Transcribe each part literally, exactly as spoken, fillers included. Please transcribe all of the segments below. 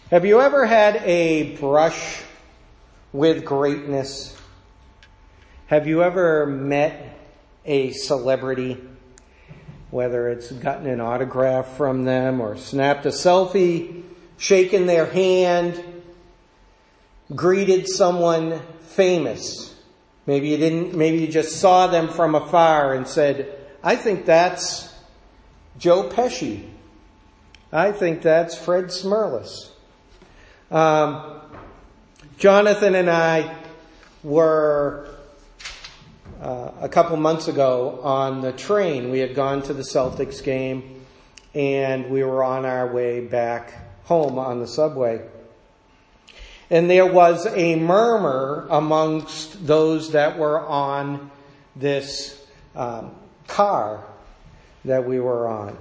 Have you ever had a brush with greatness? Have you ever met a celebrity, whether it's gotten an autograph from them or snapped a selfie, shaken their hand, greeted someone famous? Maybe you didn't, maybe you just saw them from afar and said, I think that's Joe Pesci. I think that's Fred Smirlis. Um, Jonathan and I were uh, a couple months ago on the train. We had gone to the Celtics game and we were on our way back home on the subway. And there was a murmur amongst those that were on this um, car that we were on.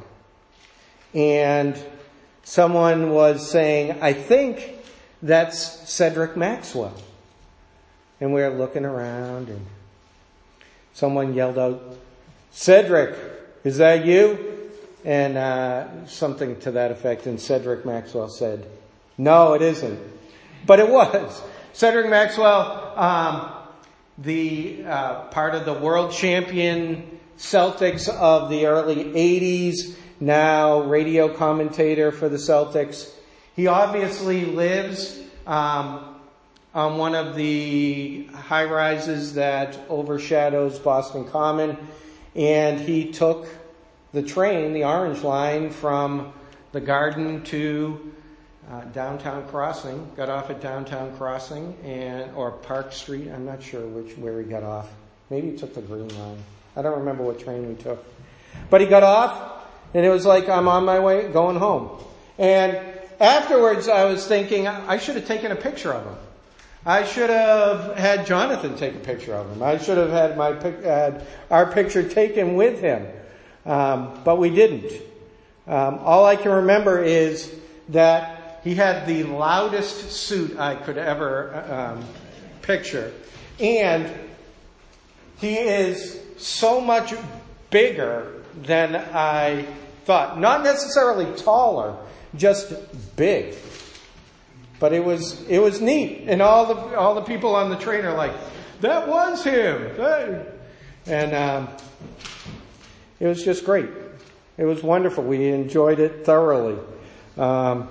And someone was saying, I think that's Cedric Maxwell. And we were looking around and someone yelled out, Cedric, is that you? And uh, something to that effect. And Cedric Maxwell said, no, it isn't. But it was. Cedric Maxwell, um, the uh, part of the world champion Celtics of the early eighties, now radio commentator for the Celtics. He obviously lives um, on one of the high rises that overshadows Boston Common, and he took the train, the Orange Line, from the Garden to uh, Downtown Crossing. Got off at Downtown Crossing and or Park Street. I'm not sure which where he got off. Maybe he took the Green Line. I don't remember what train we took, but he got off, and it was like I'm on my way going home. And afterwards, I was thinking I should have taken a picture of him. I should have had Jonathan take a picture of him. I should have had my had our picture taken with him, um, but we didn't. Um, all I can remember is that he had the loudest suit I could ever um, picture, and he is so much bigger than I thought. Not necessarily taller, just big. But it was it was neat, and all the all the people on the train are like, "That was him," and um, it was just great. It was wonderful. We enjoyed it thoroughly. Um,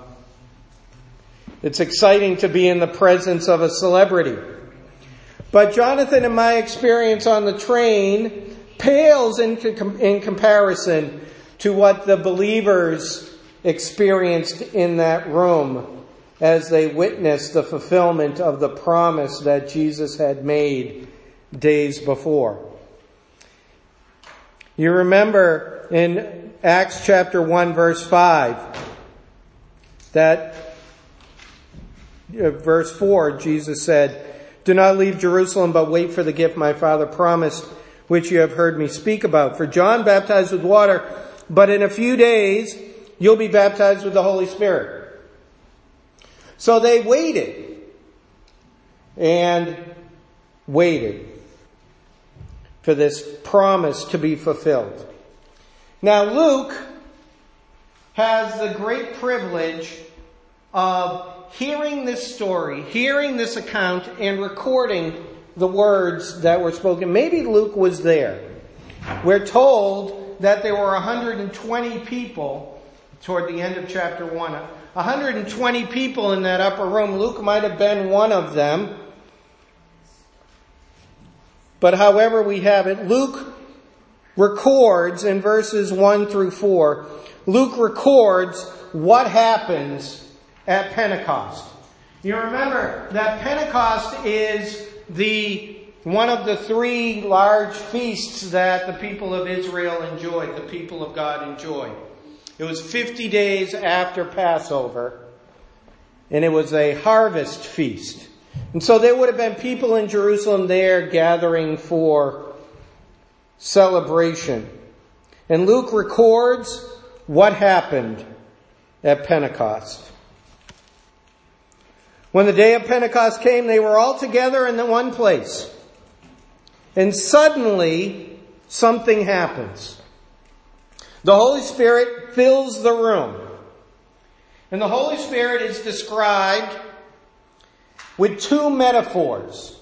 it's exciting to be in the presence of a celebrity. But Jonathan and my experience on the train pales in, in comparison to what the believers experienced in that room as they witnessed the fulfillment of the promise that Jesus had made days before. You remember in Acts chapter one, verse five, that uh, verse four, Jesus said, do not leave Jerusalem, but wait for the gift my Father promised, which you have heard me speak about. For John baptized with water, but in a few days you'll be baptized with the Holy Spirit. So they waited and waited for this promise to be fulfilled. Now Luke has the great privilege of hearing this story, hearing this account, and recording the words that were spoken. Maybe Luke was there. We're told that there were one hundred twenty people toward the end of chapter one. one hundred twenty people in that upper room. Luke might have been one of them. But however we have it, Luke records in verses one through four, Luke records what happens at Pentecost. You remember that Pentecost is the one of the three large feasts that the people of Israel enjoyed, the people of God enjoyed. It was fifty days after Passover, and it was a harvest feast. And so there would have been people in Jerusalem there gathering for celebration. And Luke records what happened at Pentecost. When the day of Pentecost came, they were all together in the one place. And suddenly, something happens. The Holy Spirit fills the room. And the Holy Spirit is described with two metaphors.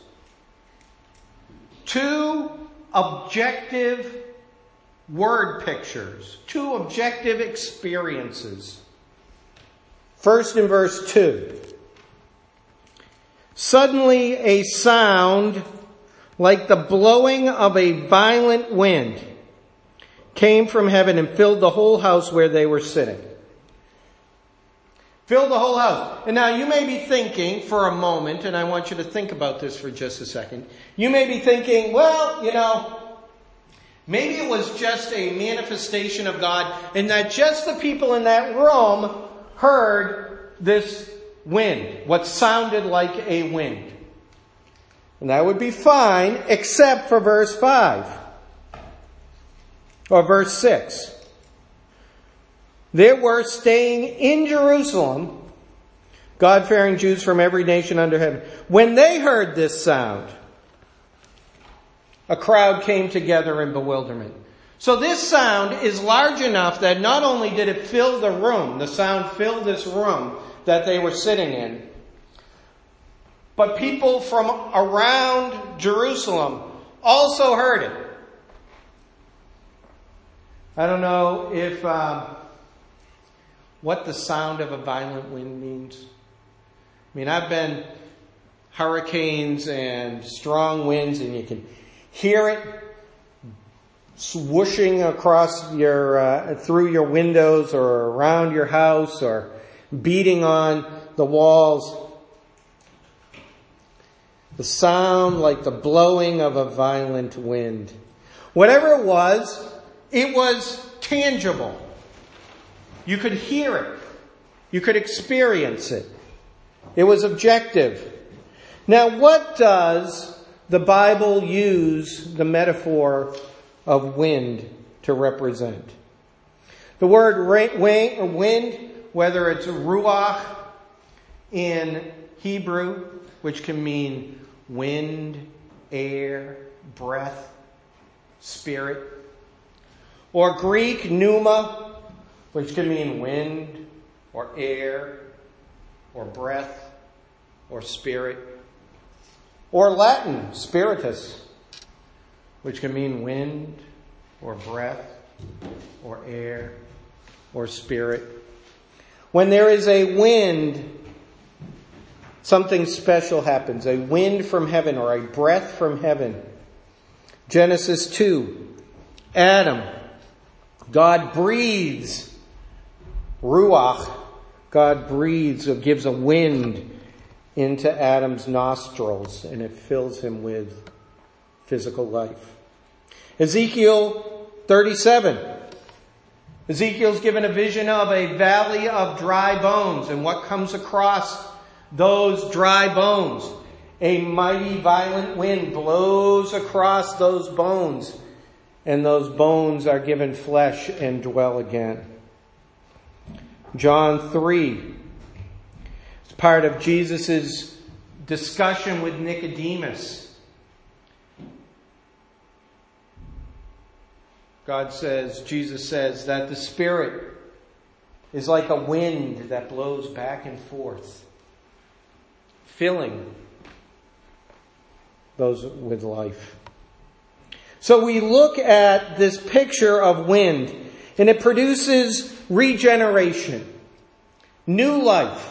Two objective word pictures. Two objective experiences. First in verse two. Suddenly a sound like the blowing of a violent wind came from heaven and filled the whole house where they were sitting. Filled the whole house. And now you may be thinking for a moment, and I want you to think about this for just a second. You may be thinking, well, you know, maybe it was just a manifestation of God and that just the people in that room heard this wind, what sounded like a wind. And that would be fine, except for verse five. Or verse six. There were staying in Jerusalem God-fearing Jews from every nation under heaven. When they heard this sound, a crowd came together in bewilderment. So this sound is large enough that not only did it fill the room, the sound filled this room that they were sitting in, but people from around Jerusalem also heard it. I don't know if uh, what the sound of a violent wind means. I mean, I've been hurricanes and strong winds, and you can hear it swooshing across your uh, through your windows or around your house or beating on the walls. The sound like the blowing of a violent wind. Whatever it was, it was tangible. You could hear it. You could experience it. It was objective. Now, what does the Bible use the metaphor of wind to represent? The word wind, whether it's ruach in Hebrew, which can mean wind, air, breath, spirit, or Greek pneuma, which can mean wind or air or breath or spirit, or Latin, spiritus, which can mean wind or breath or air or spirit. When there is a wind, something special happens. A wind from heaven or a breath from heaven. Genesis two. Adam. God breathes. Ruach. God breathes or gives a wind into Adam's nostrils, and it fills him with physical life. Ezekiel thirty-seven. Ezekiel's given a vision of a valley of dry bones, and what comes across those dry bones? A mighty violent wind blows across those bones, and those bones are given flesh and dwell again. John three. It's part of Jesus' discussion with Nicodemus. God says, Jesus says that the Spirit is like a wind that blows back and forth, filling those with life. So we look at this picture of wind, and it produces regeneration, new life.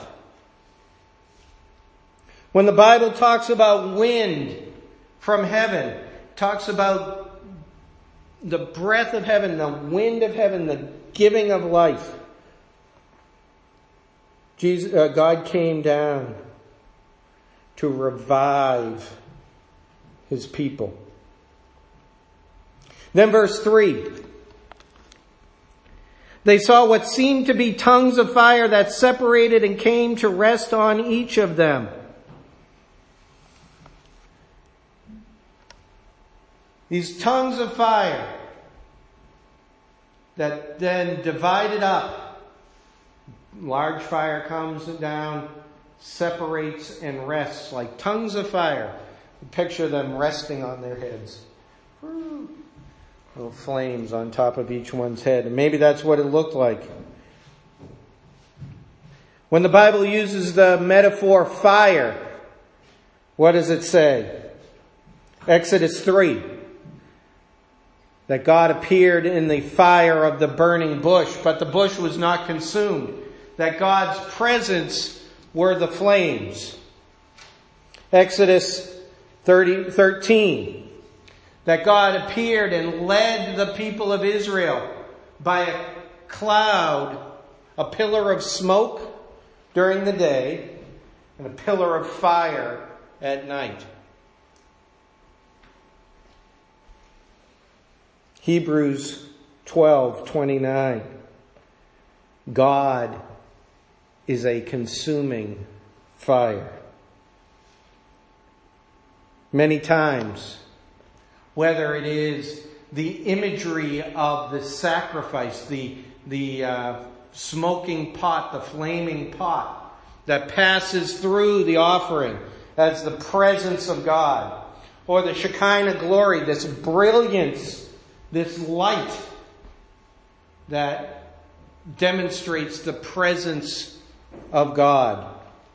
When the Bible talks about wind from heaven, it talks about the breath of heaven, the wind of heaven, the giving of life. Jesus, uh, God came down to revive His people. Then verse three. They saw what seemed to be tongues of fire that separated and came to rest on each of them. These tongues of fire that then divided up. Large fire comes down, separates and rests like tongues of fire. Picture them resting on their heads. Little flames on top of each one's head. And maybe that's what it looked like. When the Bible uses the metaphor fire, what does it say? Exodus three. That God appeared in the fire of the burning bush, but the bush was not consumed. That God's presence were the flames. Exodus thirty, thirteen. That God appeared and led the people of Israel by a cloud, a pillar of smoke during the day, and a pillar of fire at night. Hebrews twelve twenty-nine. God is a consuming fire. Many times, whether it is the imagery of the sacrifice, the, the uh, smoking pot, the flaming pot that passes through the offering as the presence of God, or the Shekinah glory, this brilliance, this light that demonstrates the presence of God.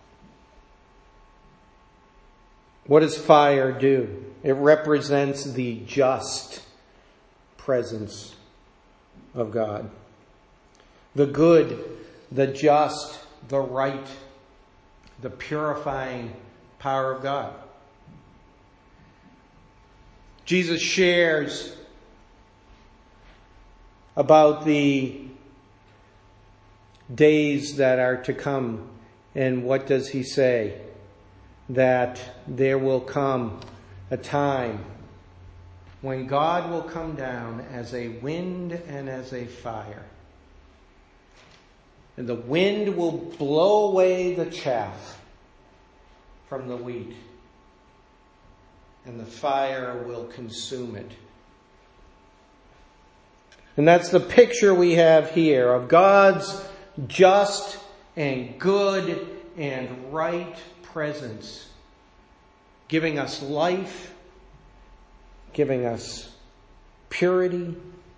What does fire do? It represents the just presence of God. The good, the just, the right, the purifying power of God. Jesus shares about the days that are to come. And what does he say? That there will come a time when God will come down as a wind and as a fire. And the wind will blow away the chaff from the wheat, and the fire will consume it. And that's the picture we have here of God's just and good and right presence, giving us life, giving us purity.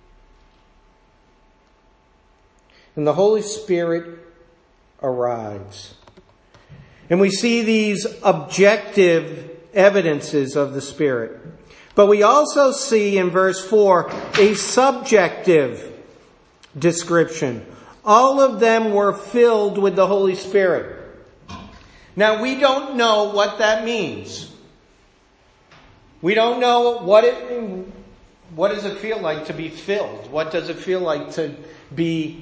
And the Holy Spirit arrives. And we see these objective evidences of the Spirit. But we also see in verse four a subjective description. All of them were filled with the Holy Spirit. Now, we don't know what that means. We don't know what it, what does it feel like to be filled? What does it feel like to be,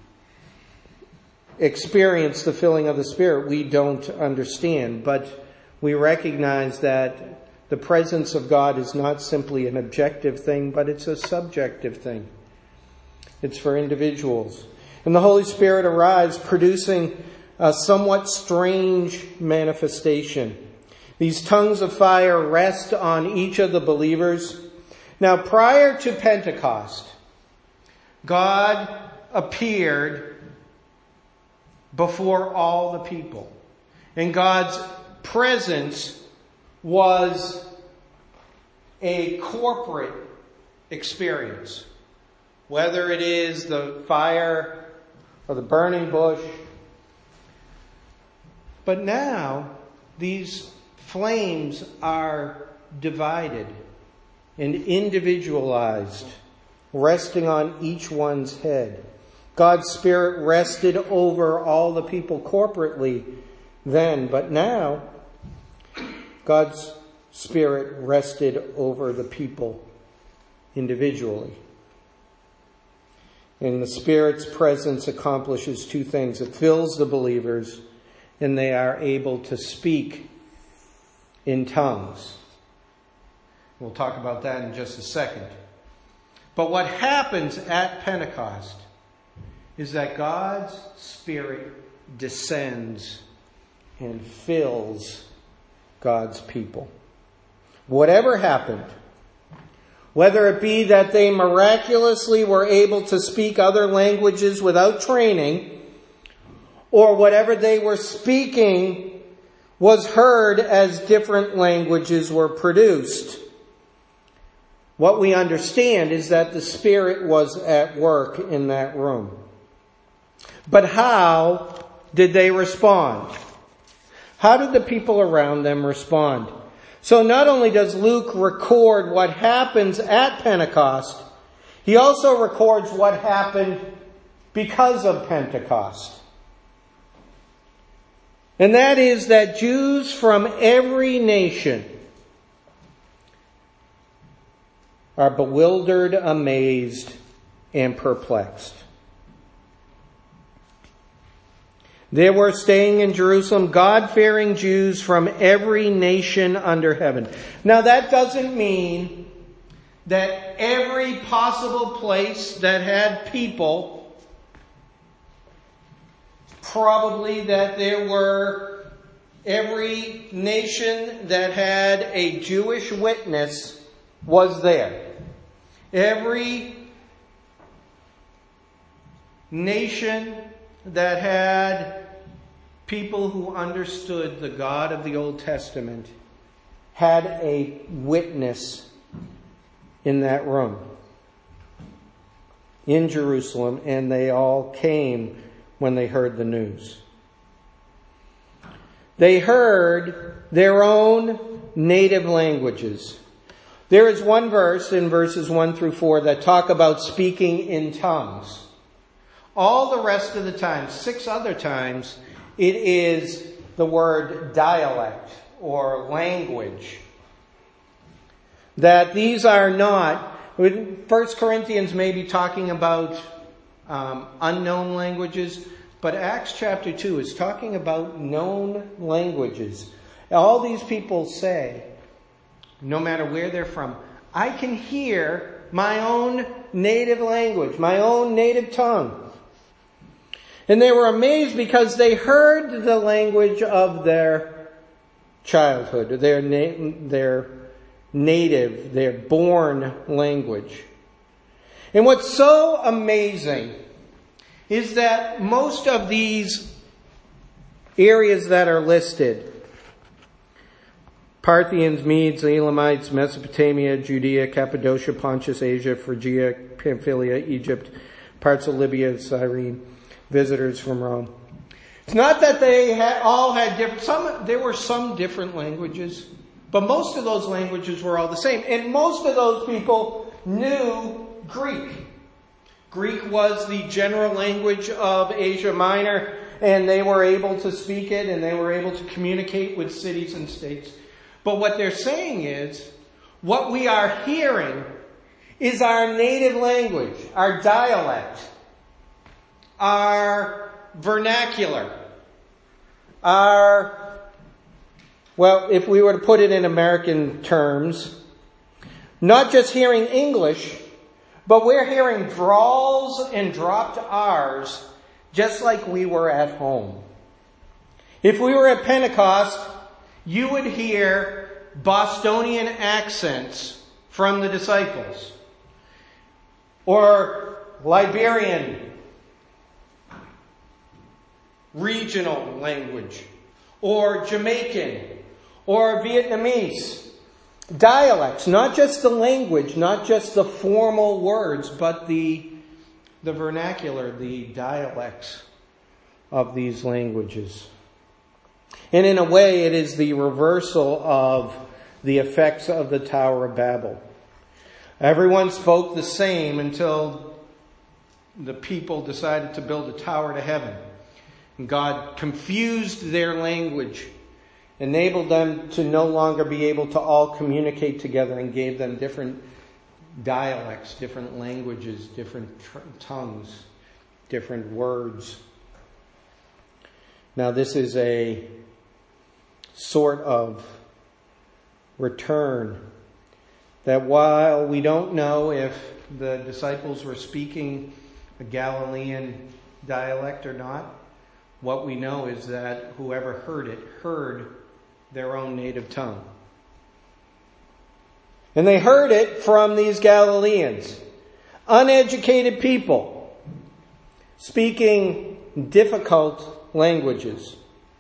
experience the filling of the Spirit? We don't understand, but we recognize that the presence of God is not simply an objective thing, but it's a subjective thing. It's for individuals. And the Holy Spirit arrives producing a somewhat strange manifestation. These tongues of fire rest on each of the believers. Now, prior to Pentecost, God appeared before all the people. And God's presence was a corporate experience. Whether it is the fire or the burning bush. But now, these flames are divided and individualized, resting on each one's head. God's Spirit rested over all the people corporately then, but now God's Spirit rested over the people individually. And the Spirit's presence accomplishes two things. It fills the believers, and they are able to speak in tongues. We'll talk about that in just a second. But what happens at Pentecost is that God's Spirit descends and fills God's people. Whatever happened, whether it be that they miraculously were able to speak other languages without training, or whatever they were speaking was heard as different languages were produced, what we understand is that the Spirit was at work in that room. But how did they respond? How did the people around them respond? So not only does Luke record what happens at Pentecost, he also records what happened because of Pentecost. And that is that Jews from every nation are bewildered, amazed, and perplexed. There were staying in Jerusalem God-fearing Jews from every nation under heaven. Now that doesn't mean that every possible place that had people, probably that there were every nation that had a Jewish witness was there. Every nation that had people who understood the God of the Old Testament had a witness in that room in Jerusalem, and they all came when they heard the news. They heard their own native languages. There is one verse in verses one through four that talk about speaking in tongues. All the rest of the time, six other times, it is the word dialect or language. That these are not, First Corinthians may be talking about um, unknown languages, but Acts chapter two is talking about known languages. All these people say, no matter where they're from, I can hear my own native language, my own native tongue. And they were amazed because they heard the language of their childhood, their na- their native, their born language. And what's so amazing is that most of these areas that are listed, Parthians, Medes, Elamites, Mesopotamia, Judea, Cappadocia, Pontus, Asia, Phrygia, Pamphylia, Egypt, parts of Libya, Cyrene, visitors from Rome. It's not that they had, all had different, some, there were some different languages, but most of those languages were all the same. And most of those people knew Greek. Greek was the general language of Asia Minor, and they were able to speak it, and they were able to communicate with cities and states. But what they're saying is, what we are hearing is our native language, our dialect, our vernacular, our, well, if we were to put it in American terms, not just hearing English, but we're hearing drawls and dropped R's just like we were at home. If we were at Pentecost, you would hear Bostonian accents from the disciples, or Liberian regional language, or Jamaican, or Vietnamese. Dialects, not just the language, not just the formal words, but the, the vernacular, the dialects of these languages. And in a way, it is the reversal of the effects of the Tower of Babel. Everyone spoke the same until the people decided to build a tower to heaven. And God confused their language, enabled them to no longer be able to all communicate together, and gave them different dialects, different languages, different tr- tongues, different words. Now this is a sort of return that while we don't know if the disciples were speaking a Galilean dialect or not, what we know is that whoever heard it heard their own native tongue. And they heard it from these Galileans, uneducated people, speaking difficult languages.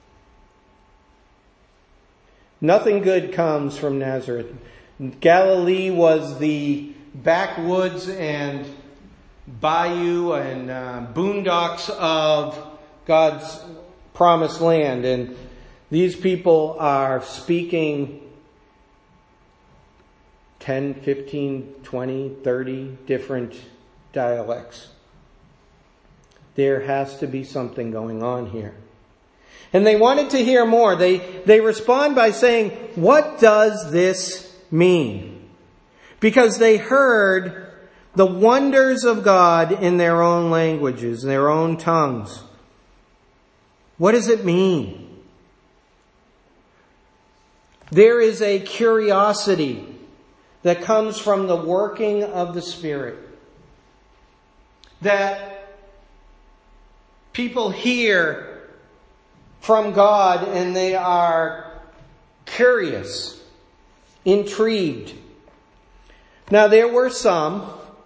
Nothing good comes from Nazareth. Galilee was the backwoods and bayou and uh, boondocks of God's promised land. And these people are speaking ten, fifteen, twenty, thirty different dialects. There has to be something going on here. And they wanted to hear more. They, they respond by saying, what does this mean? Because they heard the wonders of God in their own languages, their own tongues. What does it mean? There is a curiosity that comes from the working of the Spirit. That people hear from God and they are curious, intrigued. Now there were some,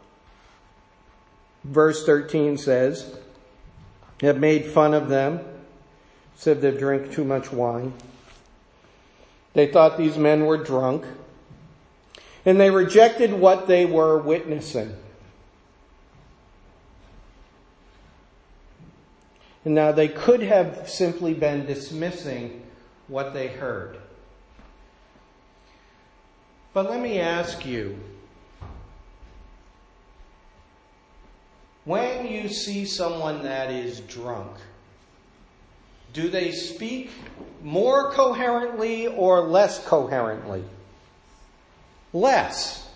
verse thirteen says, have made fun of them, said they drink too much wine. They thought these men were drunk, and they rejected what they were witnessing. And now they could have simply been dismissing what they heard. But let me ask you, when you see someone that is drunk, do they speak more coherently or less coherently? Less.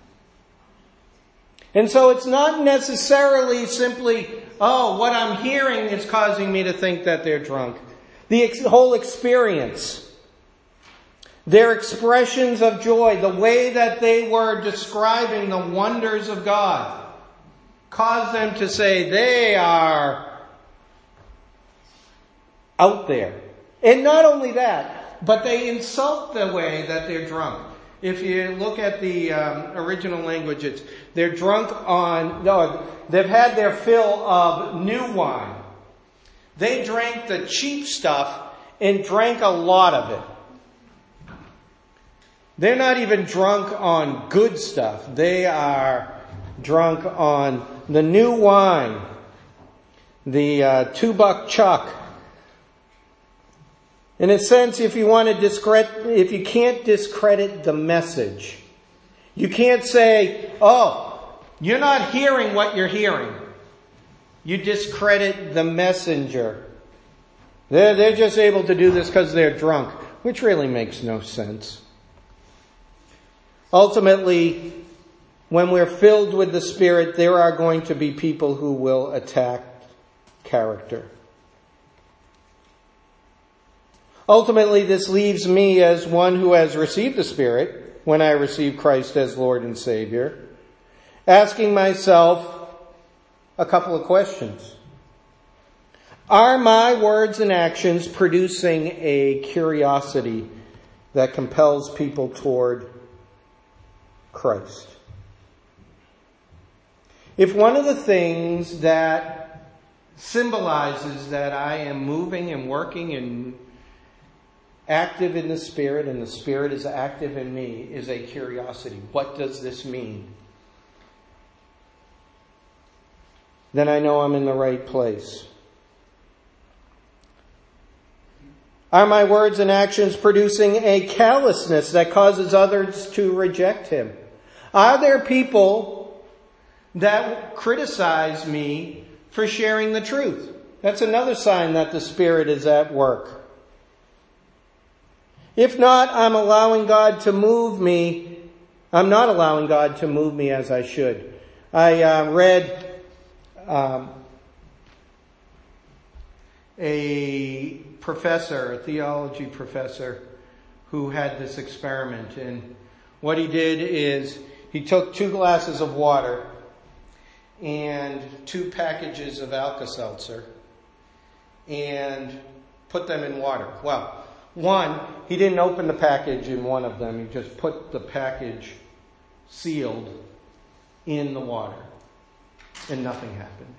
And so it's not necessarily simply, oh, what I'm hearing is causing me to think that they're drunk. The ex- whole experience, their expressions of joy, the way that they were describing the wonders of God, caused them to say they are out there. And not only that, but they insult the way that they're drunk. If you look at the um, original language, it's they're drunk on, no, they've had their fill of new wine. They drank the cheap stuff and drank a lot of it. They're not even drunk on good stuff. They are drunk on the new wine, the uh, two-buck chuck. In a sense, if you want to discredit, if you can't discredit the message, you can't say, oh, you're not hearing what you're hearing. You discredit the messenger. They're, they're just able to do this because they're drunk, which really makes no sense. Ultimately, when we're filled with the Spirit, there are going to be people who will attack character. Ultimately, this leaves me as one who has received the Spirit when I receive Christ as Lord and Savior, asking myself a couple of questions. Are my words and actions producing a curiosity that compels people toward Christ? If one of the things that symbolizes that I am moving and working and active in the Spirit, and the Spirit is active in me, is a curiosity. What does this mean? Then I know I'm in the right place. Are my words and actions producing a callousness that causes others to reject Him? Are there people that criticize me for sharing the truth? That's another sign that the Spirit is at work. If not, I'm allowing God to move me. I'm not allowing God to move me as I should. I uh, read um, a professor, a theology professor, who had this experiment. And what he did is he took two glasses of water and two packages of Alka-Seltzer and put them in water. Well, one, he didn't open the package in one of them. He just put the package sealed in the water, and nothing happened.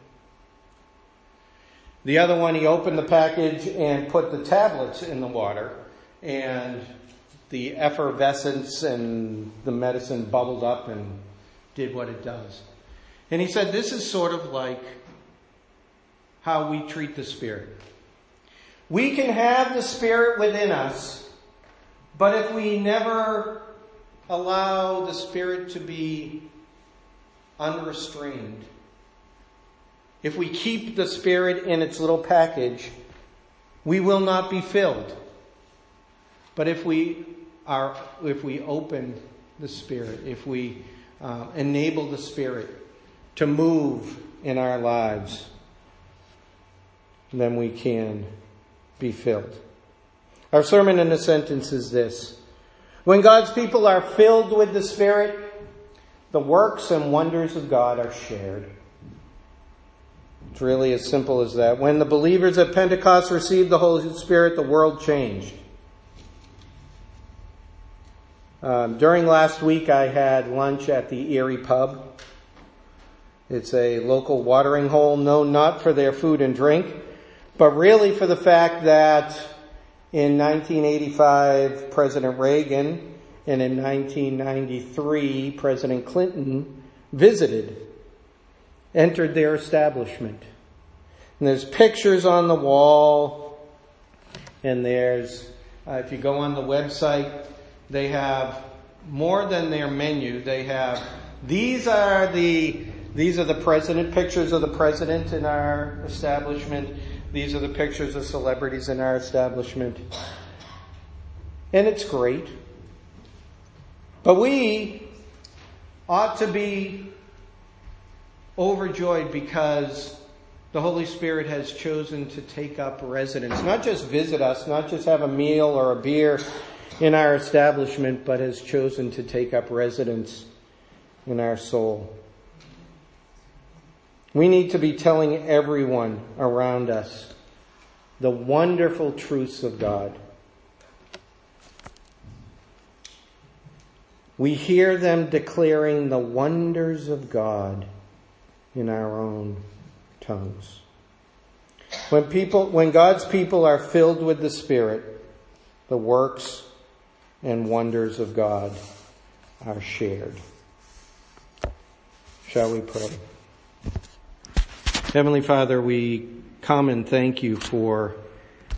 The other one, he opened the package and put the tablets in the water, and the effervescence and the medicine bubbled up and did what it does. And he said, this is sort of like how we treat the Spirit. We can have the Spirit within us, but if we never allow the Spirit to be unrestrained, if we keep the Spirit in its little package, we will not be filled. But if we are, if we open the Spirit, if we uh, enable the Spirit to move in our lives, then we can be filled. Our sermon in a sentence is this: when God's people are filled with the Spirit, the works and wonders of God are shared. It's really as simple as that. When the believers at Pentecost received the Holy Spirit, the world changed. Um, during last week, I had lunch at the Erie Pub. It's a local watering hole known not for their food and drink, but really for the fact that in nineteen eighty-five, President Reagan, and in nineteen ninety-three, President Clinton visited, entered their establishment. And there's pictures on the wall, and there's, uh, if you go on the website, they have more than their menu. They have, these are the, these are the president, pictures of the president in our establishment. These are the pictures of celebrities in our establishment. And it's great. But we ought to be overjoyed because the Holy Spirit has chosen to take up residence. Not just visit us, not just have a meal or a beer in our establishment, but has chosen to take up residence in our soul. We need to be telling everyone around us the wonderful truths of God. We hear them declaring the wonders of God in our own tongues. When people, when God's people are filled with the Spirit, the works and wonders of God are shared. Shall we pray? Heavenly Father, we come and thank you for